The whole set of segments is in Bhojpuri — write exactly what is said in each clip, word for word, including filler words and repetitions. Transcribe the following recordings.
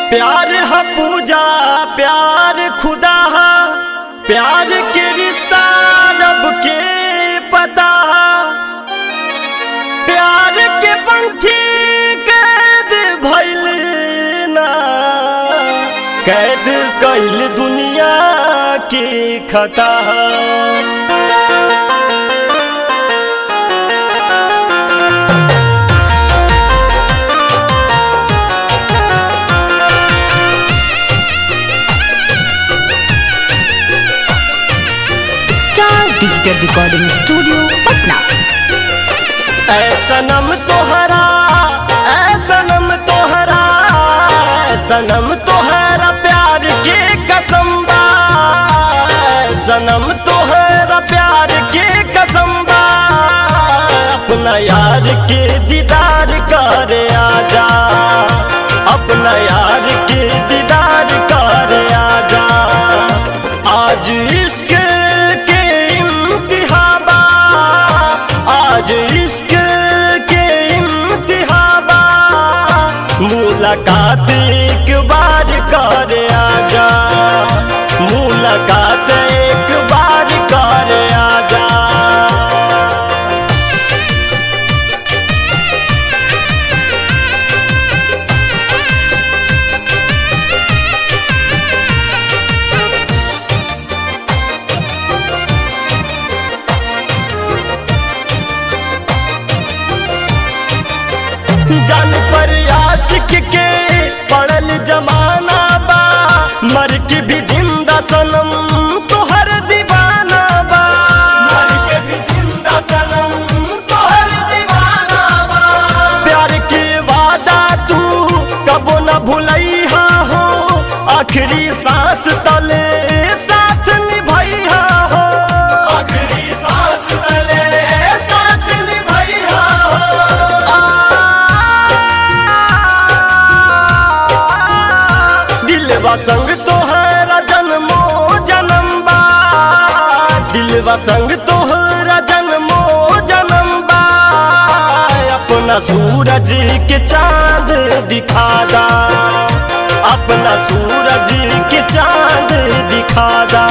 प्यार है पूजा प्यार खुदा है, प्यार के रिश्ता रब के पता है। प्यार के पंछी कैद भइल ना, कैद कैल दुनिया की खता है। Digital recording studio Patna. ऐ सनम तोहरा ऐ सनम तोहरा ऐ सनम तोहरा प्यार के कसम बा, सनम तोहरा प्यार के कसम बा। अपना यार के दीदार कर आजा, अपना यार के दीदार कर आजा। आज इश्क आज इश्क के इम्तिहाबा, मुलाकात एक बार कर आजा, मुलाकात एक बार कर आजा। जान पर आशिक के पड़ल जमाना बा, मर के भी जिंदा सनम तोहर दीवाना बा, मर के भी जिंदा सनम तोहर दीवाना बा। प्यार के वादा तू कबो न भुलैहा हो, आखिरी सांस तले साथ निभैहा हो, आखिरी सांस तले साथ निभैहा हो। दिलवा संग तोहरा जन्मो जन्म बा, दिलवा संग तोहरा जन्मो जन्म बा। अपना सूरज के चांद दिखा दा, अपना सूरज के चांद दिखा दा।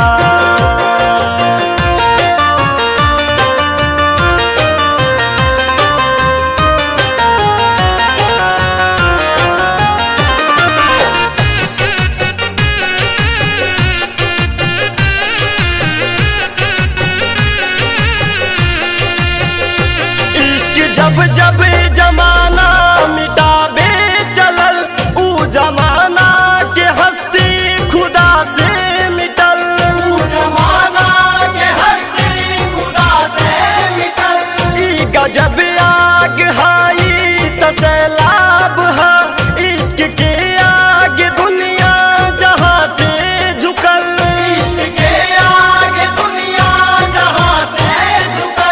जब जब जमाना मिटाबे चलल, ऊ जमाना के हस्ती खुदा से मिटल, ऊ जमाना के हस्ती खुदा से मिटल। ई गजब आग हाई तसैलाब हा, इश्क के आगे दुनिया जहां से झुकल, इश्क के आगे दुनिया जहां से झुकल।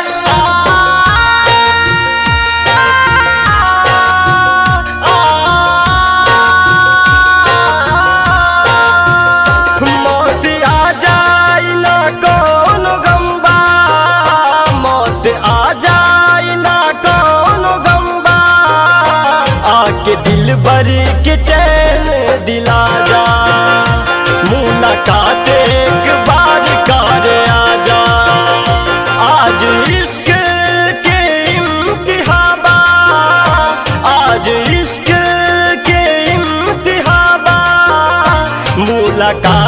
के दिल भर के चैन दिला जा, मुलाकात एक बार कर आजा। आज इश्क के इम्तिहाबा, आज इश्क के इम्तिहाबा, मुलाकात